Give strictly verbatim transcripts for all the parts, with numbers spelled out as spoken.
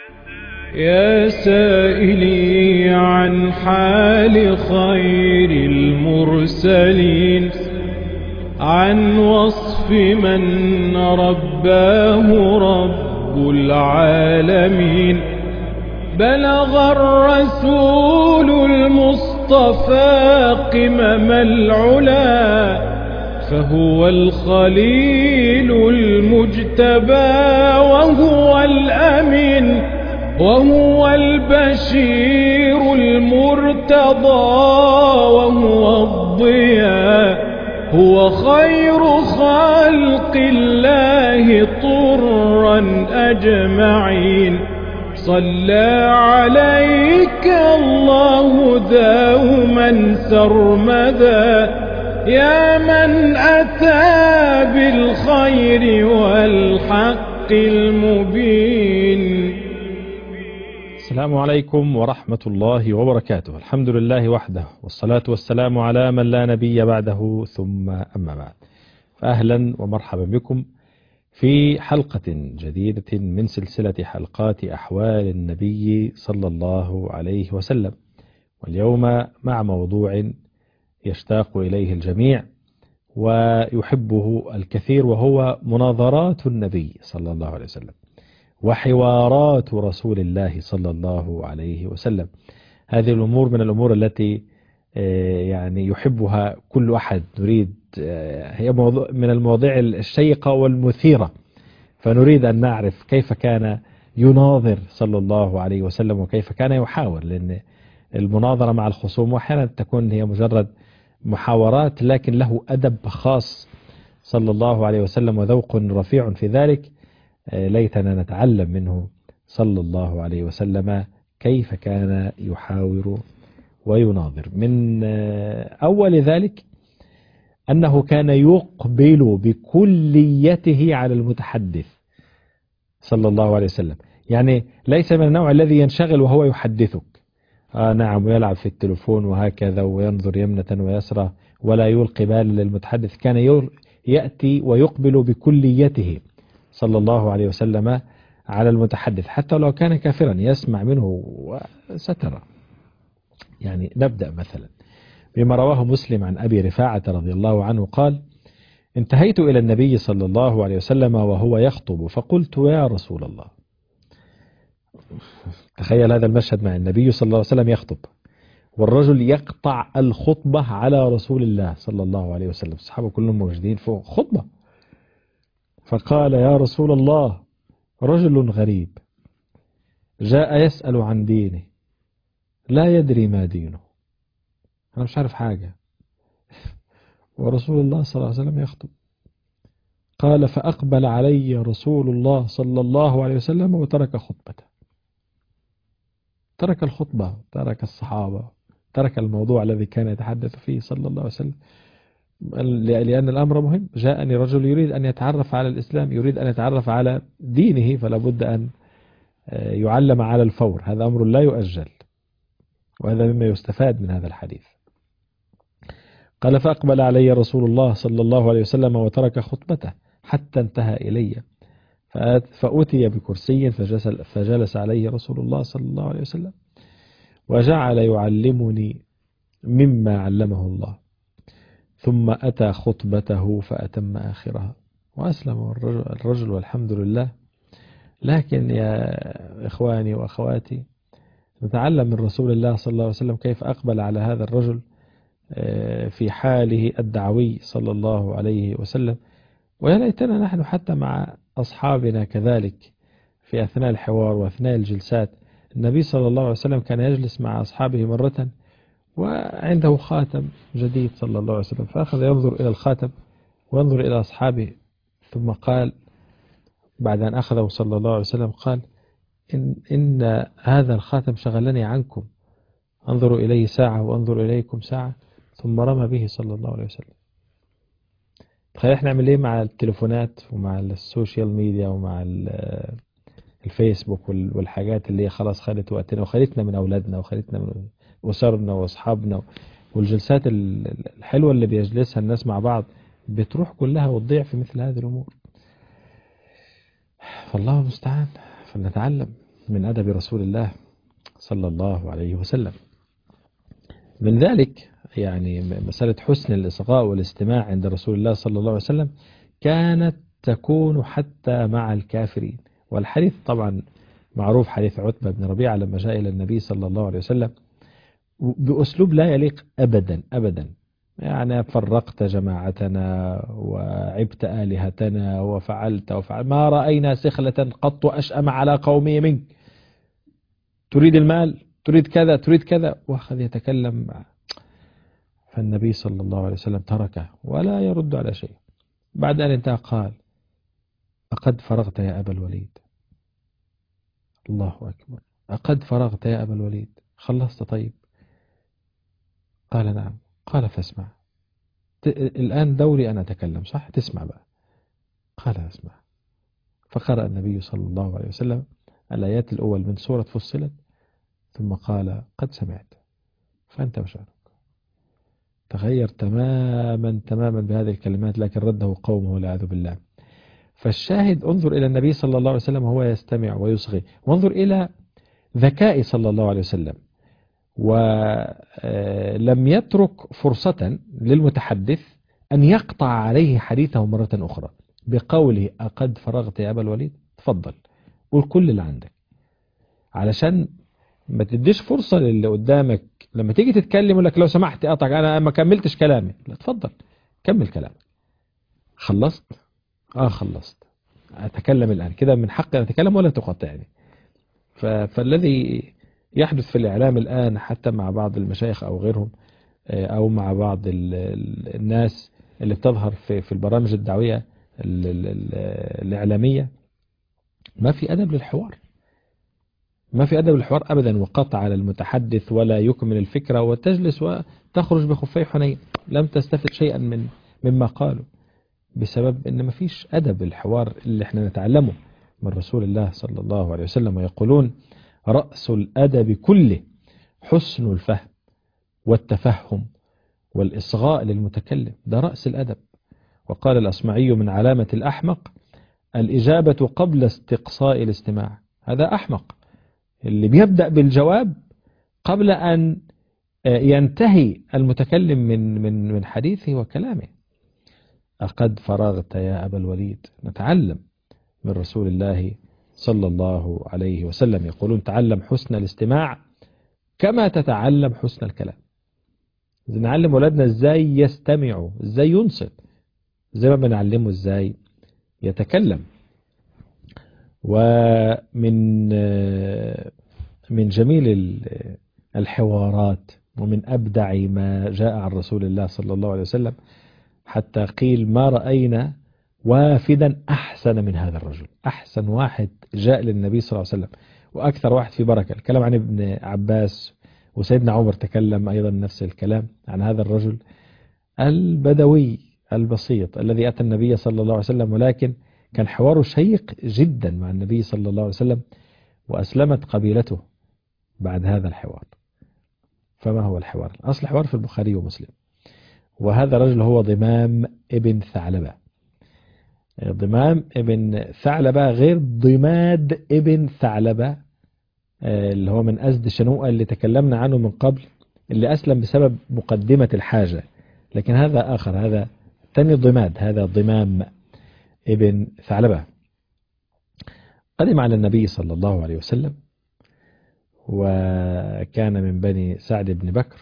يا سائلي عن حال خير المرسلين، عن وصف من رباه رب العالمين. بلغ الرسول المصطفى قمم العلا، فهو الخليل المجتبى وهو الأمين، وهو البشير المرتضى وهو الضياء. هو خير خلق الله طرا أجمعين. صلى عليك الله دوما سرمدا، يا من أتى بالخير والحق المبين. السلام عليكم ورحمة الله وبركاته. الحمد لله وحده، والصلاة والسلام على من لا نبي بعده، ثم أما بعد. فأهلا ومرحبا بكم في حلقة جديدة من سلسلة حلقات أحوال النبي صلى الله عليه وسلم، واليوم مع موضوع يشتاق إليه الجميع ويحبه الكثير، وهو مناظرات النبي صلى الله عليه وسلم وحوارات رسول الله صلى الله عليه وسلم. هذه الأمور من الأمور التي يعني يحبها كل أحد. نريد هي موضوع من المواضيع الشيقة والمثيرة، فنريد أن نعرف كيف كان يناظر صلى الله عليه وسلم وكيف كان يحاور، لأن المناظرة مع الخصوم أحيانا تكون هي مجرد محاورات، لكن له أدب خاص صلى الله عليه وسلم وذوق رفيع في ذلك. ليتنا نتعلم منه صلى الله عليه وسلم كيف كان يحاور ويناظر. من أول ذلك أنه كان يقبل بكليته على المتحدث صلى الله عليه وسلم، يعني ليس من النوع الذي ينشغل وهو يحدثك آه نعم ويلعب في التلفون وهكذا وينظر يمنة ويسرى ولا يلقي بال للمتحدث. كان يأتي ويقبل بكليته صلى الله عليه وسلم على المتحدث، حتى لو كان كافرا يسمع منه وسترى. يعني نبدأ مثلا بما رواه مسلم عن أبي رفاعة رضي الله عنه قال: انتهيت إلى النبي صلى الله عليه وسلم وهو يخطب، فقلت: يا رسول الله. تخيل هذا المشهد مع النبي صلى الله عليه وسلم يخطب، والرجل يقطع الخطبة على رسول الله صلى الله عليه وسلم، الصحابة كلهم موجودين فوق خطبة. فقال: يا رسول الله، رجل غريب جاء يسأل عن دينه، لا يدري ما دينه، أنا مش عارف حاجة، ورسول الله صلى الله عليه وسلم يخطب. قال: فأقبل علي رسول الله صلى الله عليه وسلم وترك خطبته، ترك الخطبة، ترك الصحابة، ترك الموضوع الذي كان يتحدث فيه صلى الله عليه وسلم، لأن الأمر مهم. جاءني رجل يريد أن يتعرف على الإسلام، يريد أن يتعرف على دينه، فلا بد أن يعلم على الفور. هذا أمر لا يؤجل، وهذا مما يستفاد من هذا الحديث. قال: فأقبل علي رسول الله صلى الله عليه وسلم وترك خطبته حتى انتهى إلي، فأتي بكرسي فجلس, فجلس عليه رسول الله صلى الله عليه وسلم، وجعل يعلمني مما علمه الله، ثم أتى خطبته فأتم آخرها وأسلم الرجل, الرجل والحمد لله. لكن يا إخواني وأخواتي، نتعلم من رسول الله صلى الله عليه وسلم كيف أقبل على هذا الرجل في حاله الدعوي صلى الله عليه وسلم. ويا ليتنا نحن حتى مع أصحابنا كذلك في أثناء الحوار وأثناء الجلسات. النبي صلى الله عليه وسلم كان يجلس مع أصحابه مرة وعنده خاتم جديد صلى الله عليه وسلم، فأخذ ينظر إلى الخاتم وينظر إلى أصحابه، ثم قال بعد أن أخذه صلى الله عليه وسلم قال: إن, إن هذا الخاتم شغلني عنكم، أنظر إليه ساعة وأنظر إليكم ساعة، ثم رمى به صلى الله عليه وسلم. تخيل احنا نعمل ايه مع التليفونات ومع السوشيال ميديا ومع الفيسبوك والحاجات اللي هي خلاص خدت وقتنا وخدتنا من أولادنا وخدتنا من أسرنا وأصحابنا، والجلسات الحلوة اللي بيجلسها الناس مع بعض بتروح كلها وتضيع في مثل هذه الأمور. فالله المستعان، فلنتعلم من أدب رسول الله صلى الله عليه وسلم. من ذلك يعني مسألة حسن الإصغاء والاستماع عند رسول الله صلى الله عليه وسلم كانت تكون حتى مع الكافرين. والحديث طبعا معروف، حديث عتبة بن ربيعة لما جاء إلى النبي صلى الله عليه وسلم بأسلوب لا يليق أبدا أبدا، يعني فرقت جماعتنا وعبت آلهتنا وفعلت وفعلت، ما رأينا سخلة قط أشأم على قومي منك، تريد المال، تريد كذا، تريد كذا، وأخذ يتكلم. فالنبي صلى الله عليه وسلم تركه ولا يرد على شيء. بعد أن انتهى قال: أقد فرغت يا أبا الوليد؟ الله أكبر، أقد فرغت يا أبا الوليد؟ خلصت؟ طيب. قال: نعم. قال: فاسمع، الآن دوري أنا أتكلم، صح؟ تسمع بقى. قال: أسمع. فقرأ النبي صلى الله عليه وسلم الآيات الأول من سورة فصلت، ثم قال: قد سمعت فأنت وشأنك. تغير تماما تماما بهذه الكلمات، لكن رده قومه والعياذ بالله. فالشاهد، انظر إلى النبي صلى الله عليه وسلم وهو يستمع ويصغي، وانظر إلى ذكاء صلى الله عليه وسلم، ولم يترك فرصة للمتحدث أن يقطع عليه حديثه مرة أخرى بقوله: أقد فرغت يا أبا الوليد؟ تفضل قول كل اللي عندك، علشان ما تديش فرصة للي قدامك لما تيجي تتكلم يقول لك لو سمحت أقطعك، أنا ما كملتش كلامي. لا، تفضل كمل كلامك. خلصت؟ آه خلصت، أتكلم الآن، كده من حقي أن أتكلم ولا تقاطعني. فالذي يحدث في الإعلام الآن حتى مع بعض المشايخ أو غيرهم، أو مع بعض الناس اللي بتظهر في في البرامج الدعوية الإعلامية، ما في أدب للحوار، ما في أدب للحوار أبدا، وقطع على المتحدث ولا يكمل الفكرة، وتجلس وتخرج بخفي حنين، لم تستفد شيئا من مما قالوا، بسبب أن ما فيش أدب الحوار اللي احنا نتعلمه من رسول الله صلى الله عليه وسلم. ويقولون: رأس الأدب كله حسن الفهم والتفهم والإصغاء للمتكلم، ده رأس الأدب. وقال الأصمعي: من علامة الأحمق الإجابة قبل استقصاء الاستماع. هذا أحمق اللي بيبدأ بالجواب قبل أن ينتهي المتكلم من من من حديثه وكلامه. أقد فرغت يا أبا الوليد؟ نتعلم من رسول الله صلى الله عليه وسلم. يقولون: تعلم حسن الاستماع كما تتعلم حسن الكلام. نعلم ولادنا ازاي يستمعوا، ازاي ينصت، زي ما بنعلمه ازاي يتكلم. ومن من جميل الحوارات ومن أبدع ما جاء عن رسول الله صلى الله عليه وسلم، حتى قيل: ما رأينا وافدا أحسن من هذا الرجل. أحسن واحد جاء للنبي صلى الله عليه وسلم وأكثر واحد في بركة. الكلام عن ابن عباس، وسيدنا عمر تكلم أيضا نفس الكلام عن هذا الرجل البدوي البسيط الذي أتى النبي صلى الله عليه وسلم، ولكن كان حواره شيق جدا مع النبي صلى الله عليه وسلم، وأسلمت قبيلته بعد هذا الحوار. فما هو الحوار؟ أصل الحوار في البخاري ومسلم. وهذا الرجل هو ضمام ابن ثعلبة. ضمام ابن ثعلبة غير ضماد ابن ثعلبة اللي هو من أزد شنوءة اللي تكلمنا عنه من قبل، اللي أسلم بسبب مقدمة الحاجة، لكن هذا آخر، هذا ثاني ضماد، هذا ضمام ابن ثعلبة. قدم على النبي صلى الله عليه وسلم، وكان من بني سعد بن بكر،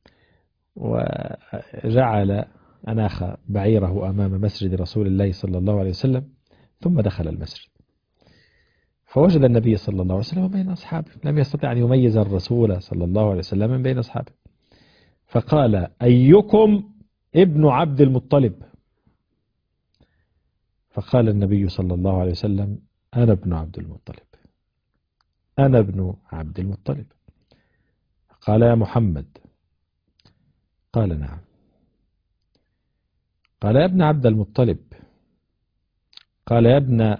وجعل أناخ بعيره أمام مسجد رسول الله صلى الله عليه وسلم، ثم دخل المسجد فوجد النبي صلى الله عليه وسلم بين أصحابه، لم يستطع أن يميز الرسول صلى الله عليه وسلم من بين أصحابه، فقال: أيكم ابن عبد المطلب؟ فقال النبي صلى الله عليه وسلم: أنا ابن عبد المطلب، أنا ابن عبد المطلب. قال: يا محمد؟ قال: نعم. قال: يا ابن عبد المطلب؟ قال: يا ابن،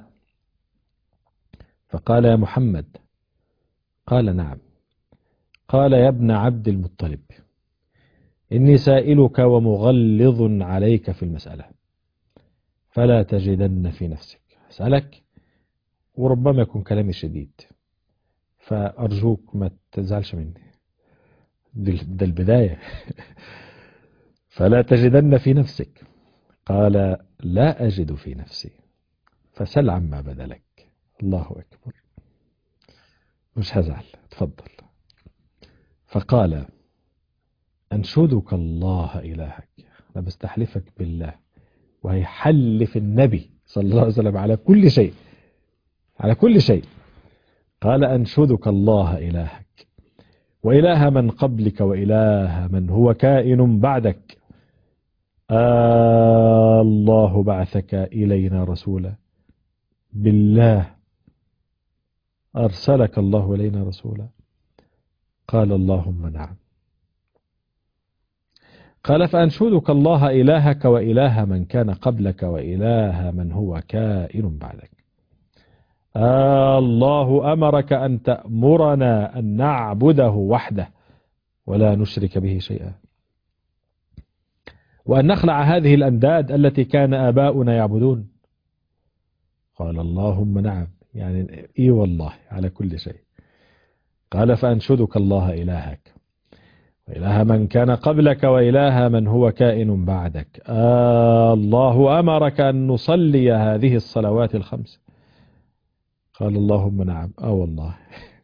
فقال: يا محمد؟ قال: نعم. قال: يا ابن عبد المطلب، إني سائلك ومغلظ عليك في المسألة، فلا تجدن في نفسك. أسألك وربما يكون كلامي شديد، فأرجوك ما تزعلش مني، ده البداية. فلا تجدن في نفسك. قال لا أجد في نفسي، فسل عما بدا لك. الله أكبر، مش هزعل، تفضل. فقال أنشدك الله إلهك، أنا بستحلفك بالله، وهيحلف النبي صلى الله عليه وسلم على كل شيء، على كل شيء. قال أنشدك الله إلهك وإله من قبلك وإله من هو كائن بعدك، آه الله بعثك إلينا رسولا، بالله أرسلك الله إلينا رسولا؟ قال اللهم نعم. قال فأنشدك الله إلهك وإله من كان قبلك وإله من هو كائن بعدك، آه الله أمرك أن تأمرنا أن نعبده وحده ولا نشرك به شيئا، وأن نخلع هذه الأنداد التي كان آباؤنا يعبدون. قال اللهم نعم، يعني إي والله على كل شيء. قال فأنشدك الله إلهك وإله من كان قبلك وإله من هو كائن بعدك، آه الله أمرك أن نصلي هذه الصلوات الخمس. قال اللهم نعم، آه والله.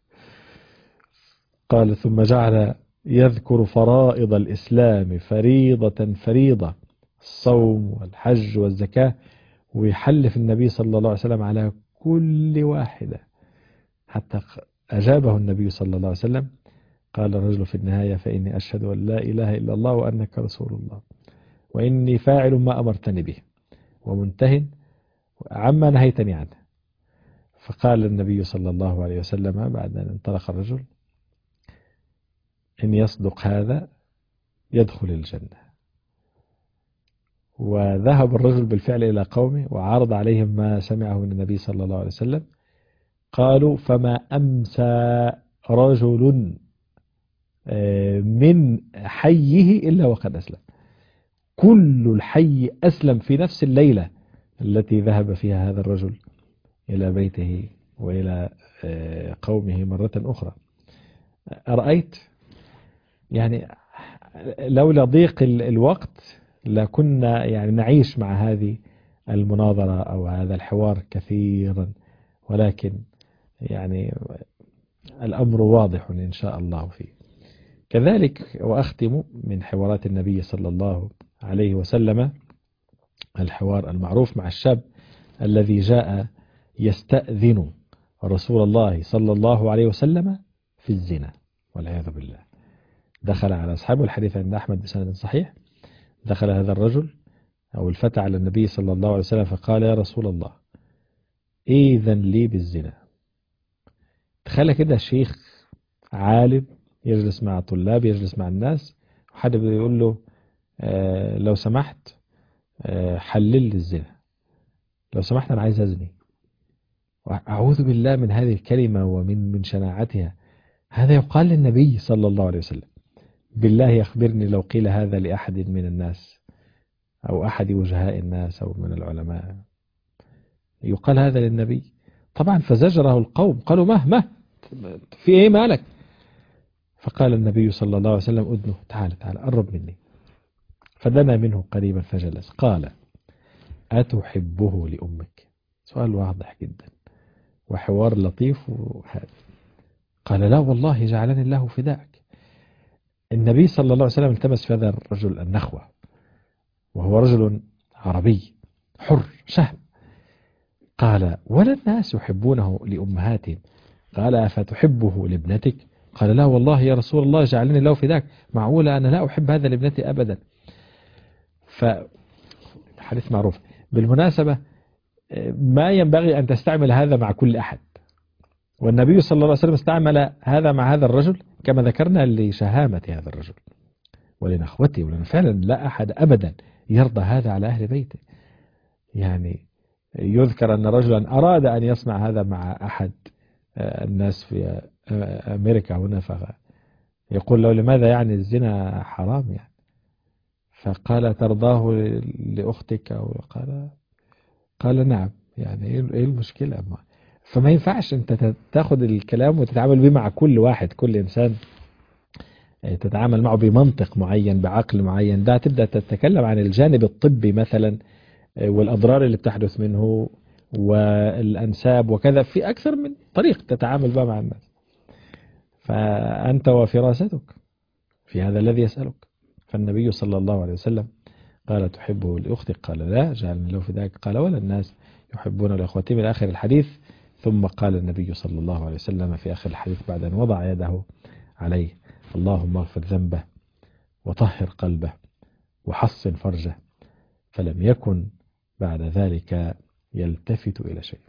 قال ثم جعل يذكر فرائض الإسلام فريضة فريضة، الصوم والحج والزكاة، ويحلف النبي صلى الله عليه وسلم على كل واحدة، حتى أجابه النبي صلى الله عليه وسلم. قال الرجل في النهاية فإني أشهد أن لا إله إلا الله وأنك رسول الله، وإني فاعل ما أمرتني به ومنتهٍ عما نهيتني عنه. فقال النبي صلى الله عليه وسلم بعد أن انطلق الرجل إن يصدق هذا يدخل الجنة. وذهب الرجل بالفعل إلى قومه وعرض عليهم ما سمعه من النبي صلى الله عليه وسلم. قالوا فما أمسى رجل من حيه إلا وقد أسلم، كل الحي أسلم في نفس الليلة التي ذهب فيها هذا الرجل إلى بيته وإلى قومه مرة أخرى. أرأيت يعني لولا ضيق الوقت لكنا يعني نعيش مع هذه المناظرة أو هذا الحوار كثيرا، ولكن يعني الأمر واضح إن شاء الله فيه. كذلك وأختم من حوارات النبي صلى الله عليه وسلم الحوار المعروف مع الشاب الذي جاء يستأذن رسول الله صلى الله عليه وسلم في الزنا والعياذ بالله. دخل على أصحابه، الحديث عند أحمد بسند صحيح، دخل هذا الرجل أو الفتى على النبي صلى الله عليه وسلم فقال يا رسول الله إذن لي بالزنا. تخيل كده شيخ عالم يجلس مع طلاب، يجلس مع الناس، وحد بيقول له آه لو سمحت آه حلل لي الزنا، لو سمحت أنا عايز أزني. أعوذ بالله من هذه الكلمة ومن من شناعتها. هذا يقال للنبي صلى الله عليه وسلم. بالله يخبرني لو قيل هذا لأحد من الناس أو أحد وجهاء الناس أو من العلماء، يقال هذا للنبي؟ طبعا فزجره القوم، قالوا مه مه في إيه مالك؟ فقال النبي صلى الله عليه وسلم أدنه، تعال تعال قرب مني. فدنا منه قريبا فجلس. قال أتحبه لأمك؟ سؤال واضح جدا وحوار لطيف وهذا. قال لا والله جعلني الله فداك. النبي صلى الله عليه وسلم التمس في هذا الرجل النخوة، وهو رجل عربي حر شهم. قال ولا الناس يحبونه لأمهاتهم؟ قال أفتحبه لابنتك؟ قال لا والله يا رسول الله جعلني الله فداك، معقولة أنا لا أحب هذا لابنتي أبدا. فحديث معروف. بالمناسبة ما ينبغي أن تستعمل هذا مع كل أحد، والنبي صلى الله عليه وسلم استعمل هذا مع هذا الرجل كما ذكرنا لشهامة هذا الرجل ولنخوته، ولأن فعلا لا أحد أبدا يرضى هذا على أهل بيته. يعني يذكر أن رجلا أراد أن يصنع هذا مع أحد الناس في أمريكا هنا، فيقول له لماذا يعني الزنا حرام يعني؟ فقال ترضاه لأختك؟ أو قال قال نعم، يعني إيه المشكلة؟ فما ينفعش أنت تاخد الكلام وتتعامل به مع كل واحد، كل إنسان تتعامل معه بمنطق معين بعقل معين. ده تبدأ تتكلم عن الجانب الطبي مثلا والأضرار اللي بتحدث منه والأنساب وكذا، في أكثر من طريق تتعامل بها مع الناس. فأنت وفراستك في هذا الذي يسألك. فالنبي صلى الله عليه وسلم قال تحبه لأختك؟ قال لا. جعلني له فداك؟ قال ولا الناس يحبون لأخوتهم إلى آخر الحديث. ثم قال النبي صلى الله عليه وسلم في آخر الحديث بعد أن وضع يده عليه: اللهم اغفر ذنبه وطهر قلبه وحصن فرجه. فلم يكن بعد ذلك يلتفت إلى شيء.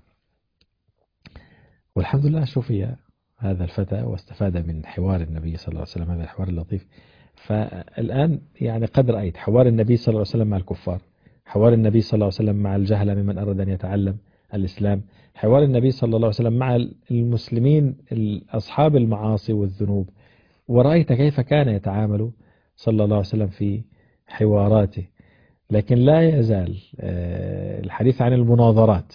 والحمد لله شوفي هذا الفتى واستفاد من حوار النبي صلى الله عليه وسلم، هذا الحوار اللطيف. فالآن يعني قد رأيت حوار النبي صلى الله عليه وسلم مع الكفار، حوار النبي صلى الله عليه وسلم مع الجهلة ممن أراد أن يتعلم الإسلام، حوار النبي صلى الله عليه وسلم مع المسلمين أصحاب المعاصي والذنوب. ورأيت كيف كان يتعامل صلى الله عليه وسلم في حواراته. لكن لا يزال الحديث عن المناظرات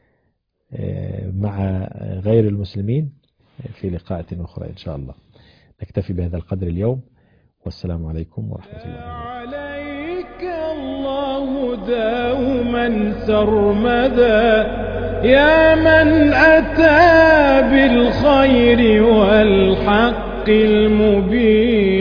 مع غير المسلمين في لقاءات أخرى إن شاء الله. نكتفي بهذا القدر اليوم، والسلام عليكم ورحمة الله وبركاته. عليك الله دوما سرمدا يا من أتى بالخير والحق المبين.